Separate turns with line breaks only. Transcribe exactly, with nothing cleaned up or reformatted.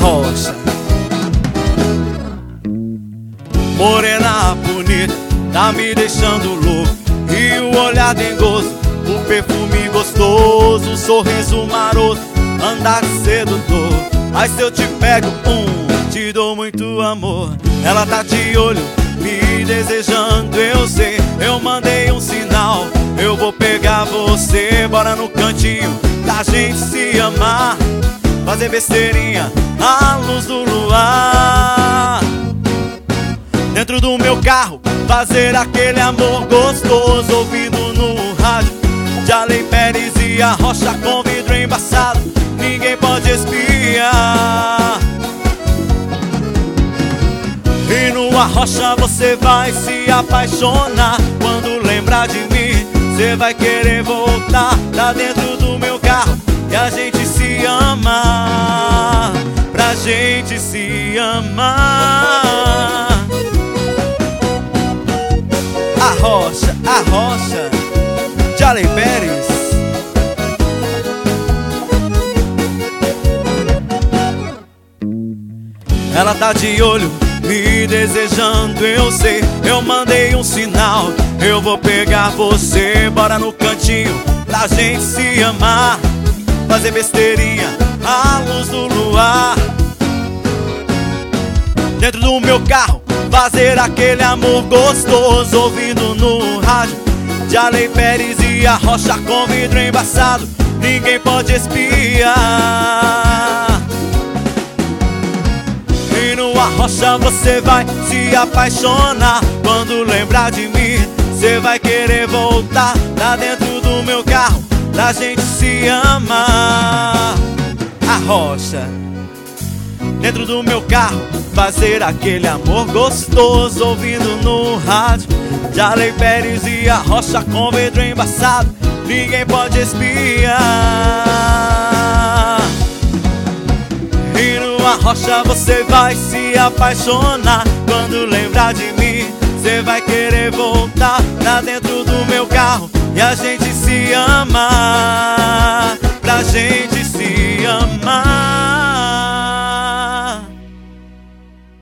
Rocha. Morena bonita, tá me deixando louco. E o olhar tem gosto, o perfume gostoso, o sorriso maroto, andar sedutor. Mas se eu te pego, um, te dou muito amor. Ela tá de olho, me desejando, eu sei. Eu mandei um sinal, eu vou pegar você. Bora no cantinho da gente se amar, fazer besteirinha à luz do luar. Dentro do meu carro, fazer aquele amor gostoso, ouvindo no rádio Jalei Pérez e a Rocha com vidro embaçado. Ninguém pode espiar. E no Arrocha você vai se apaixonar. Quando lembrar de mim, você vai querer voltar. Tá dentro do meu carro e a gente se ama, pra gente se amar. Arrocha, Arrocha, Jalei Pérez. Ela tá de olho, me desejando, eu sei. Eu mandei um sinal, eu vou pegar você. Bora no cantinho pra gente se amar, fazer besteirinha à luz do luar. Dentro do meu carro, fazer aquele amor gostoso, ouvindo no rádio Jalei Pérez e a Rocha com vidro embaçado. Ninguém pode espiar. E no Arrocha você vai se apaixonar. Quando lembrar de mim, você vai querer voltar. Tá dentro do meu carro, pra gente se amar. Arrocha. Dentro do meu carro, fazer aquele amor gostoso, ouvindo no rádio Jalei Pérez e a Rocha com vidro embaçado. Ninguém pode espiar. E no Arrocha você vai se apaixonar. Quando lembrar de mim, você vai querer voltar. Tá dentro do meu carro e a gente se ama, pra gente